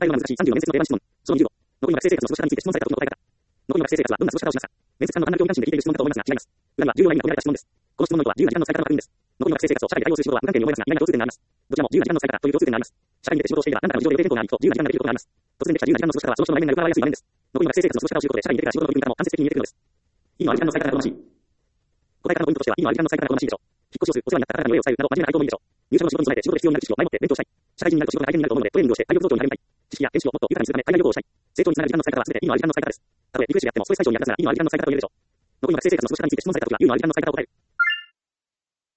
えるのが難しい。34面接の定番質問。その20号。残りの学生生活の過ごし方について質問された時の答え方。残りの学生生活はどんな過ごし方をしますか。面接官の判断興味関心で聞いている質問かと思いますが、違います。裏には重要な意味が込められた質問です。この質問の意図は自由な時間の使い方の確認です。残りの学生生活を社会で対応する仕事は無関係に思えますが、意外な共通点があります。どちらも自由な時間の使い方という共通点があります。社会に出て仕事をしていれば何らかの事情で予定変更がありと自由な時間ができることがあります。突然できた自由な時間の過ごし方はその人の内面が伺われやすい場面です。残りの学生生活の過ごし方を知ることで社会に出てから仕事の取り組み方も間接的に見えてくるのです。意味のある時間の使い方が好ましい。答え方のポイントとしては、意味のある時間の使い方が好ましいでしょう。引っ越しをする、お世話になった方々の上を伝えるなど真面目な回答もいいでしょう。入社の仕事に備えて仕事で必要になる知識を前もって勉強したい。社会人になると仕事が大変になると思うのでトレーニングをして体力増強に励みたい。知識や見識をもっと豊かにするため海外旅行をしたい。成長につながる時間の使い方は全て意味のある時間の使い方です。たとえリクエストであってもストレス解消に役立つなら意味のある時間の使い方を入れるでしょう。残りの学生生活の過ごし方について質問されたときは、意味のある時間の使い方を答える。